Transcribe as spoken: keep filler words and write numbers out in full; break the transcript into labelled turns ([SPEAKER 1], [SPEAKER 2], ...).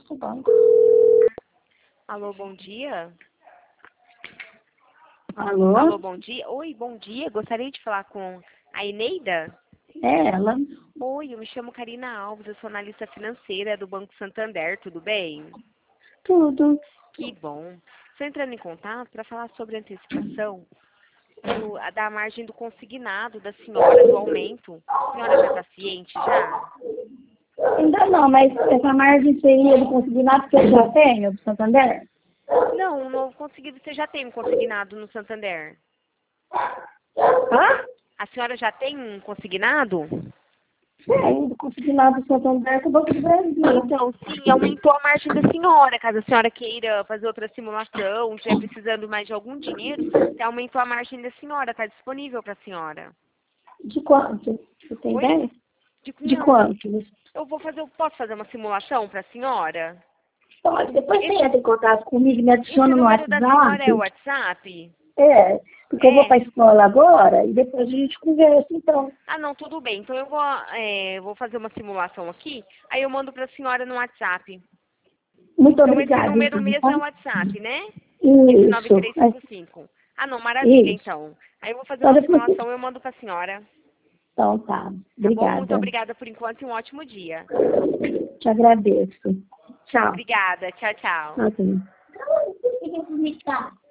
[SPEAKER 1] outro banco.
[SPEAKER 2] Alô, bom dia.
[SPEAKER 1] Alô?
[SPEAKER 2] Alô, bom dia. Oi, bom dia. Gostaria de falar com a Eneida?
[SPEAKER 1] É ela.
[SPEAKER 2] Oi, eu me chamo Karina Alves, eu sou analista financeira do Banco Santander, tudo bem?
[SPEAKER 1] Tudo.
[SPEAKER 2] Que bom. Estou entrando em contato para falar sobre a antecipação do, a- da margem do consignado da senhora, do aumento. A senhora já está ciente, já?
[SPEAKER 1] Ainda não, mas essa margem seria do consignado que eu já tenho, do Santander?
[SPEAKER 2] Não, o novo conseguido, você já tem um consignado no Santander?
[SPEAKER 1] Hã?
[SPEAKER 2] A senhora já tem um consignado?
[SPEAKER 1] Sim, do consignado do Santander com o Banco do Brasil.
[SPEAKER 2] Então, sim, aumentou a margem da senhora. Caso a senhora queira fazer outra simulação, estiver precisando mais de algum dinheiro, aumentou a margem da senhora, está disponível para a senhora.
[SPEAKER 1] De quanto? Você tem
[SPEAKER 2] Oi?
[SPEAKER 1] ideia?
[SPEAKER 2] De,
[SPEAKER 1] De
[SPEAKER 2] não,
[SPEAKER 1] quanto?
[SPEAKER 2] eu vou fazer, eu posso fazer uma simulação para a senhora?
[SPEAKER 1] Pode, depois você
[SPEAKER 2] Esse,
[SPEAKER 1] entra em contato comigo, me
[SPEAKER 2] esse
[SPEAKER 1] adiciona no
[SPEAKER 2] número da senhora é o
[SPEAKER 1] WhatsApp.
[SPEAKER 2] WhatsApp?
[SPEAKER 1] É, porque eu vou
[SPEAKER 2] É.
[SPEAKER 1] para a escola agora e depois a gente conversa, então.
[SPEAKER 2] Ah, não, tudo bem. Então eu vou, é, vou fazer uma simulação aqui, aí eu mando para a senhora no WhatsApp.
[SPEAKER 1] Muito
[SPEAKER 2] Então esse
[SPEAKER 1] obrigada,
[SPEAKER 2] número
[SPEAKER 1] então,
[SPEAKER 2] mesmo
[SPEAKER 1] tá?
[SPEAKER 2] é o WhatsApp, né? Esse nove
[SPEAKER 1] Isso.
[SPEAKER 2] três cinco cinco. Ah, não, maravilha,
[SPEAKER 1] Isso.
[SPEAKER 2] então. Aí eu vou fazer
[SPEAKER 1] Então,
[SPEAKER 2] uma
[SPEAKER 1] depois...
[SPEAKER 2] simulação e eu mando para a senhora.
[SPEAKER 1] Então, tá.
[SPEAKER 2] Tá bom? Muito
[SPEAKER 1] Obrigada.
[SPEAKER 2] obrigada por enquanto e um ótimo dia.
[SPEAKER 1] Te agradeço. Tchau.
[SPEAKER 2] Obrigada. Tchau, tchau.
[SPEAKER 1] Ok.